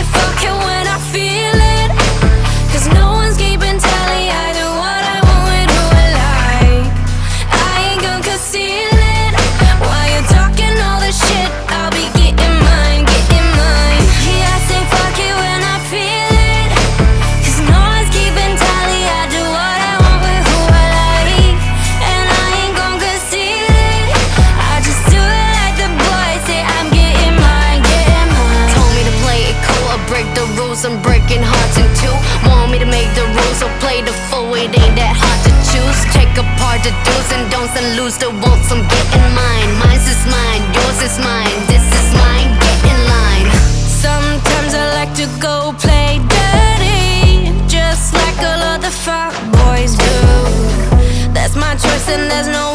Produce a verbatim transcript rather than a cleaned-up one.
say fuck it when I feel it, 'cause no one's keeping tally. I do what I want with who I like. I ain't gonna conceal it. While you're talking all this shit, I'll be getting mine, getting mine. Yeah, I say fuck it when I feel it, 'cause no one's keeping tally. I do what I want with who I like, and I ain't gonna conceal it. I just do it like the boys say. I'm getting mine, getting mine. Told me to play it cool or break the rules. I'm breaking hearts in two. Want me to make the rules or play the fool. It ain't that hard to choose. Take apart the do's and don'ts and lose the wants. I'm getting mine. Mine's is mine, yours is mine. This is mine, get in line. Sometimes I like to go play dirty, just like all other fuck boys do. That's my choice and there's no